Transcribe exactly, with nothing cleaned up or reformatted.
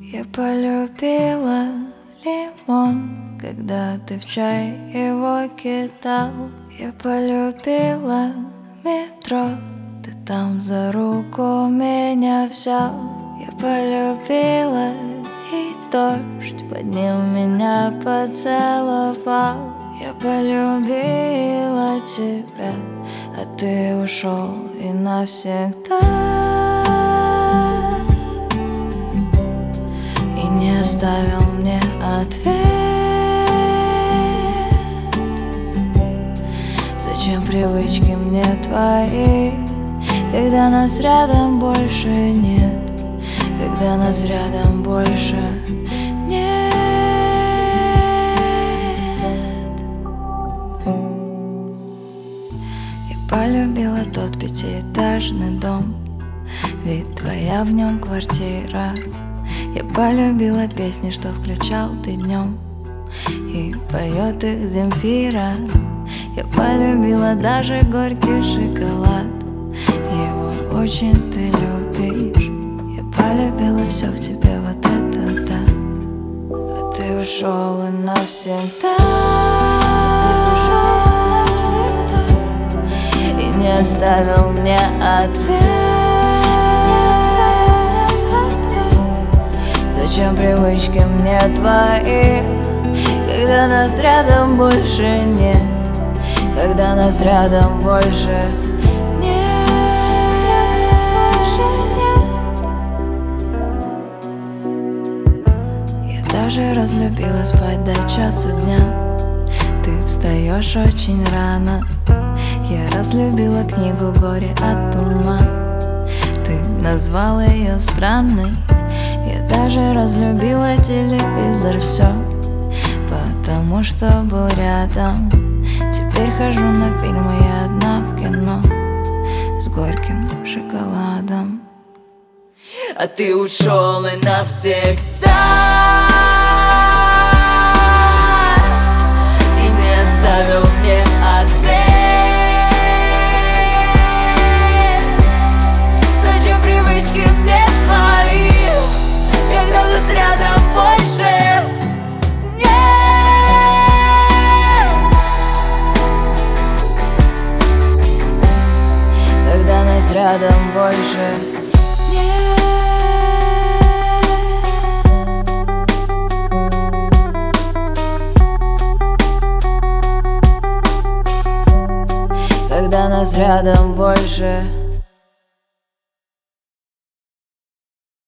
Я полюбила лимон, когда ты в чай его кидал. Я полюбила метро, ты там за руку меня взял. Я полюбила и дождь, под ним меня поцеловал. Я полюбила тебя, а ты ушел и навсегда, и не оставил мне ответ. Зачем привычки мне твои, когда нас рядом больше нет, когда нас рядом больше нет. Я полюбила тот пятиэтажный дом, ведь твоя в нем квартира. Я полюбила песни, что включал ты днем, и поет их Земфира. Я полюбила даже горький шоколад, его очень ты любишь. Я полюбила все в тебе, вот это да. А ты ушел и навсегда, и не оставил мне ответ. Зачем привычки мне твои, когда нас рядом больше нет, когда нас рядом больше нет, больше нет. Я даже разлюбила спать до часу дня, ты встаешь очень рано. Я разлюбила книгу «Горе от ума», ты назвала ее странной. Я даже разлюбила телевизор, все потому что был рядом. Теперь хожу на фильмы, я одна в кино с горьким шоколадом. А ты ушел и навсегда, и не оставил мне ответ. Зачем привычки мне твои, когда нас рядом больше нет, когда нас рядом больше нет. Когда нас рядом больше